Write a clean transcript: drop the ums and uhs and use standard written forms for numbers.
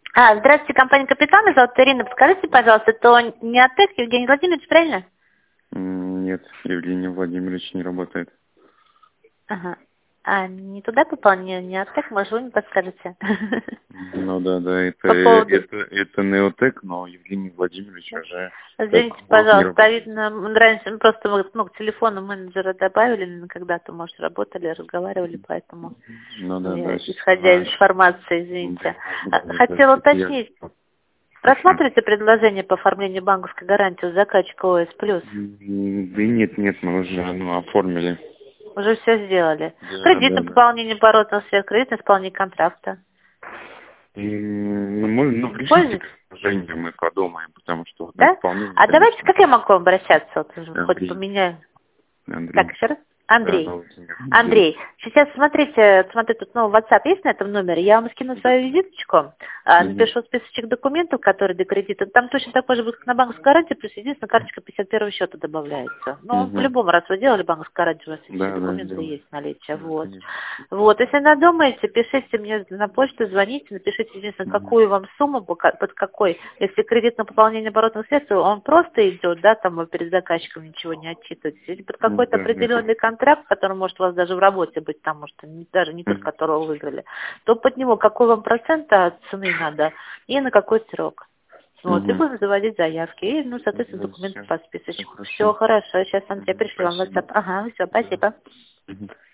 Здравствуйте, компания «Капитан», меня зовут Ирина. Подскажите, пожалуйста, это не АТЭК Евгений Владимирович, правильно? Нет, Евгений Владимирович не работает. Ага. Не туда попал, не АТЭК, может, вы мне подскажете? Ну да, По поводу... это Неотек, но Евгений Владимирович уже Извините, как бы не пожалуйста, работает. видно, раньше просто к телефону менеджера добавили, когда-то, может, работали, разговаривали, поэтому Да, исходя из информации, извините. да, Хотела это я. уточнить, рассматриваете предложение по оформлению банковской гарантии у заказчика ОС+. Да нет, мы уже оформили. Уже все сделали. Кредитное Да. пополнение оборотного средств, кредитное исполнение контракта. Пришлите Пользуетесь? предложение, мы подумаем, потому что вот на Да? исполнение, А давайте, конечно, как я могу обращаться? Вот, хоть Андрей. поменяю. Так, Андрей. еще раз? Да, Андрей. Андрей, сейчас смотрите, тут новый WhatsApp есть на этом номере, я вам скину свою визиточку, напишу списочек документов, которые для кредита. Там точно такой же будет, как на банковской гарантии, плюс единственная карточка 51 счета добавляется. Ну, по-любому, раз вы делали банковскую гарантию, у вас все документы есть в наличии. Вот, если надумаете, пишите мне на почту, звоните, напишите, единственное, какую вам сумму, под какой. Если кредит на пополнение оборотных средств, он просто идет, да, там вы перед заказчиком ничего не отчитываетесь. Если под какой-то определенный контракт, который может у вас даже в работе быть, там, может, даже не тот, которого вы выиграли, то под него какой вам процент от цены надо и на какой срок. Вот, и будем заводить заявки, и, соответственно, документы по списочку. Все хорошо, сейчас, Андрей, я пришлю вам WhatsApp. Ага, все, спасибо.